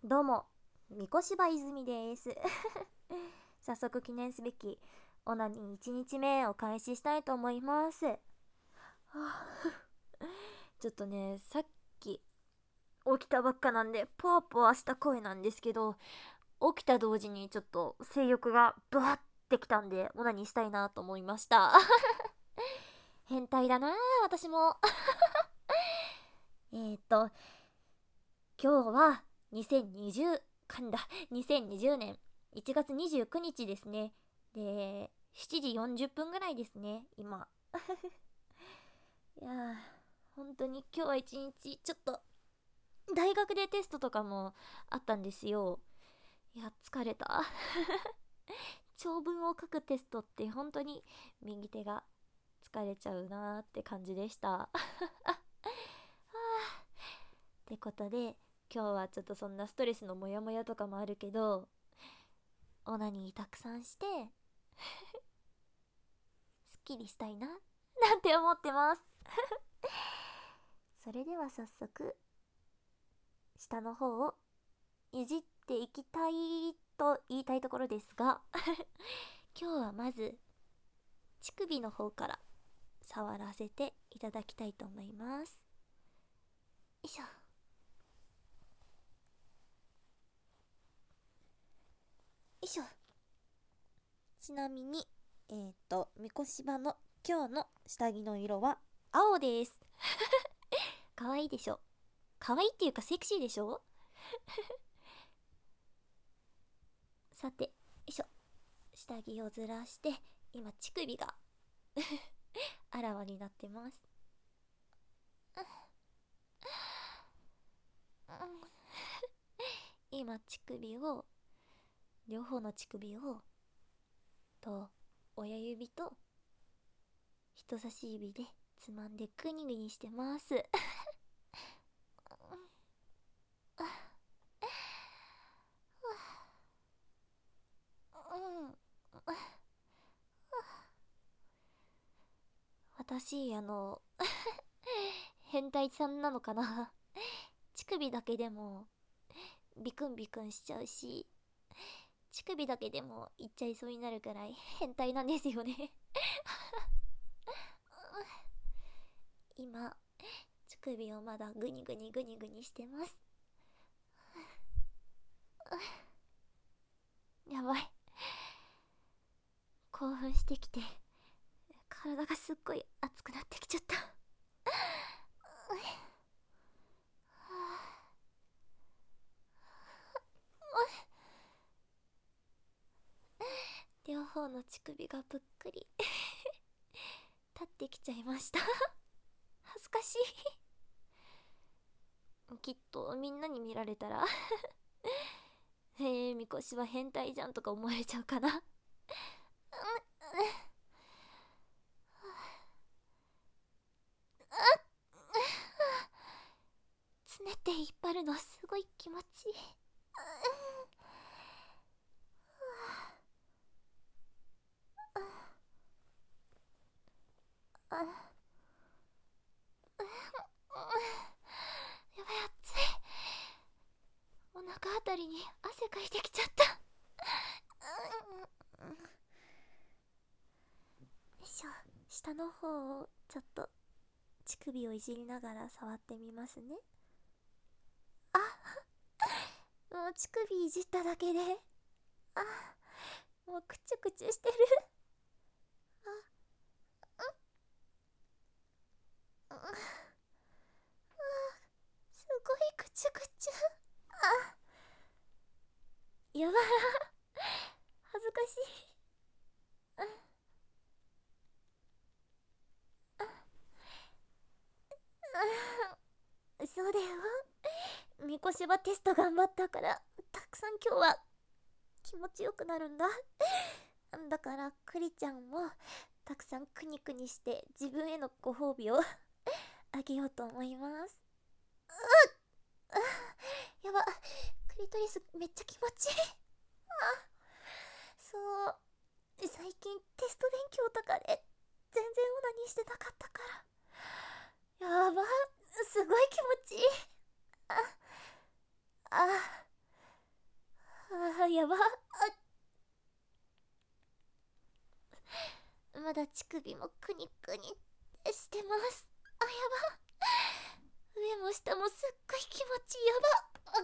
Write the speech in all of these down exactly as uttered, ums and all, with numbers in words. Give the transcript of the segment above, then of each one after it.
どうも、三越柴泉です早速記念すべきオナニーいちにちめを開始したいと思います。はあちょっとね、さっき起きたばっかなんでポワポワした声なんですけど、起きた同時にちょっと性欲がブワってきたんでオナニーしたいなと思いました変態だなあ私もえっと今日はにせんにじゅうかんだにせんにじゅうねんいちがつにじゅうくにちですね。でしちじよんじゅっぷんぐらいですね今いやー本当に今日は一日ちょっと大学でテストとかもあったんですよ。いや疲れた長文を書くテストって本当に右手が疲れちゃうなーって感じでしたってことで今日はちょっとそんなストレスのモヤモヤとかもあるけどオナニーたくさんしてすっきりしたいななんて思ってますそれでは早速下の方をいじっていきたいと言いたいところですが今日はまず乳首の方から触らせていただきたいと思います。よいしょ。よいしょ。ちなみにえっ、ー、とみこしばの今日の下着の色は青です可愛いでしょ。可愛いっていうかセクシーでしょさてよいしょ。下着をずらして今乳首があらわになってます。今乳首を両方の乳首をと親指と人差し指でつまんでグニグニしてます私あの変態さんなのかな乳首だけでもビクンビクンしちゃうし乳首だけでもいっちゃいそうになるくらい変態なんですよね今乳首をまだグニグニグニグニしてますやばい興奮してきて体がすっごい熱くなってきちゃった両方の乳首がぷっくり立ってきちゃいました恥ずかしいきっとみんなに見られたらへえみこしは変態じゃんとか思われちゃうかなつねって引っ張るのすごい気持ちいいやばい暑いお腹あたりに汗かいてきちゃったよいしょ。下の方をちょっと乳首をいじりながら触ってみますね。あもう乳首いじっただけであもうクチュクチュしてるあうんあすごいクチュクチュあやば恥ずかしいそうだよみこしばテスト頑張ったからたくさん今日は気持ちよくなるんだだからクリちゃんもたくさんクニクニして自分へのご褒美をあげようと思います。うっやばクリトリスめっちゃ気持ちいいあそう最近テスト勉強とかで全然オナニーしてなかったからやばすごい気持ちいいああ乳首もクニクニってしてます。あ、やば。上も下もすっごい気持ちいい。やば。あ、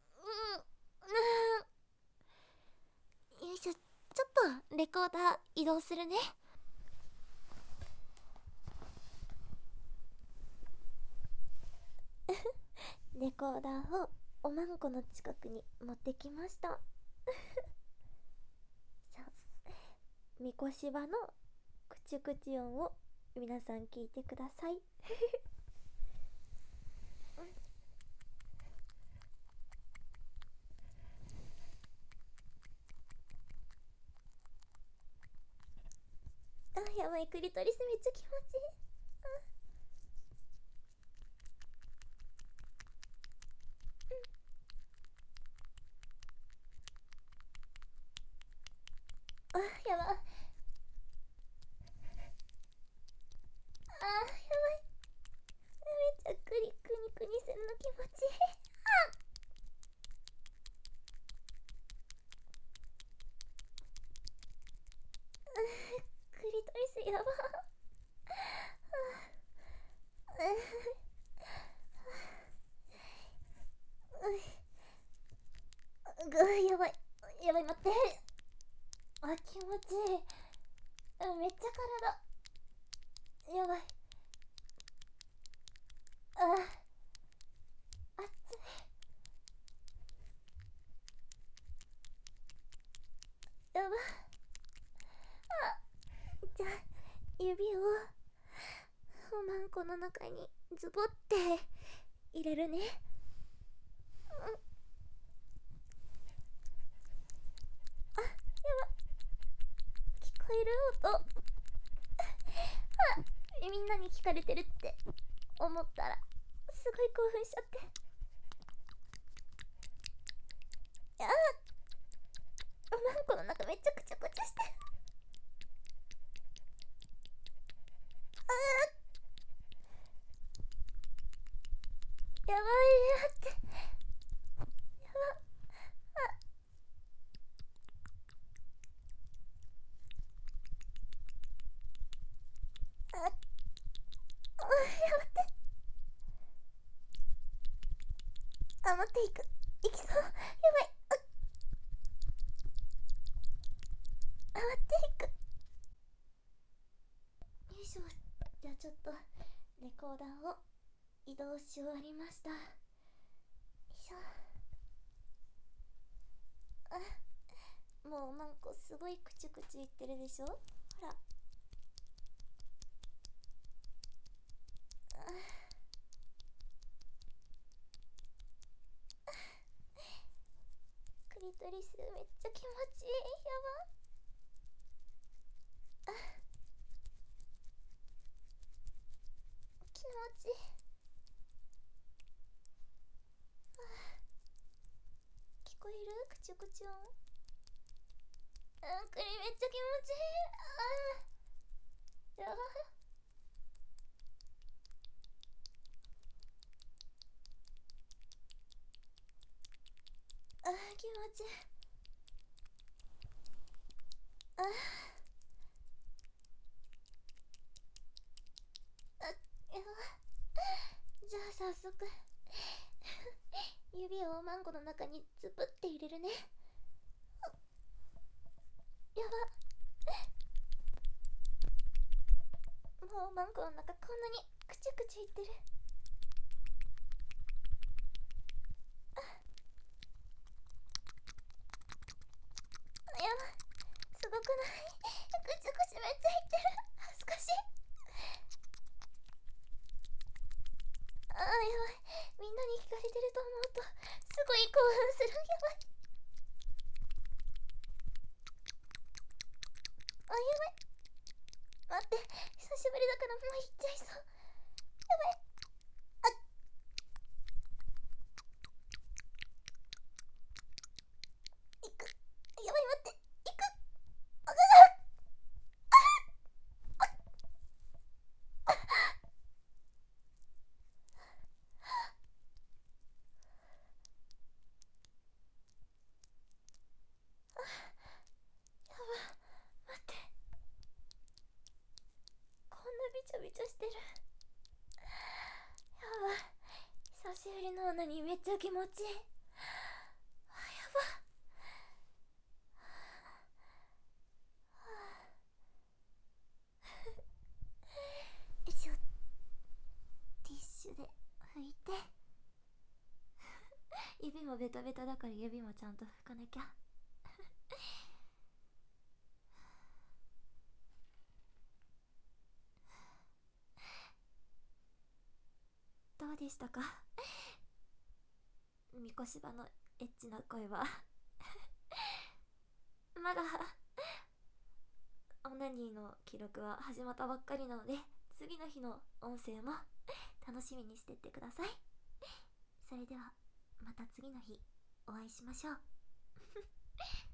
うん、よいしょ。ちょっとレコーダー移動するね。レコーダーをおまんこの近くに持ってきました。さあ、みこしばのクチュクチ音を皆さん聞いてください。あ、やばい、クリトリスめっちゃ気持ちいい。あ、やば。あ、やばい。めっちゃクリクニクニするの気持ちいい。クリトリスやば。ぐー、やばいやばい、待って。あ、気持ちいい。めっちゃ体やばい。あ、熱い。やば。あ、じゃあ指をおまんこの中にズボって入れるね。うん、あ、やば。聞こえる音。あ、みんなに聞かれてるって思ったらすごい興奮しちゃって。あ、おまんこの中めっちゃくちゃくちゃしてる。あー、やばい。待って。やば。あ、あ、あ、やばって。あ、待って、いくいきそう。やばい。あ、あ、待って、いく。よいしょ。じゃあちょっとレコーダーを移動し終わりました。よいしょ。あ、もうマンコすごいクチュクチュ言ってるでしょ。ほら。あ、クリトリスめっちゃ気持ちいい。やば。あ、気持ちいい。あ、聞こえるクチュクチュ音。うん、クリめっちゃ気持ちいい。あ、やば。あ、気持ちいい。あ、あ、やば。じゃあ早速指をマンゴの中にズブって入れるね。やば。もうマンゴの中こんなにクチュクチュいってる。やば。すごくない？クチュクチュめっちゃいってる。恥ずかしい。あー、やばい。みんなに聞かれてると思うとすごい興奮する。やばい。あ、やばい。待って、久しぶりだからもう行っちゃいそう。やばい。あ、行く。やばい、待って。行く。あ、やば。待って。 の女にめっちゃ気持ちいい。あ、やば。よいしょ。ティッシュで拭いて。指もベタベタだから指もちゃんと拭かなきゃ。どうでしたか、みこしばのエッチな声は。まだオナニーの記録は始まったばっかりなので、次の日の音声も楽しみにしてってください。それではまた次の日お会いしましょう。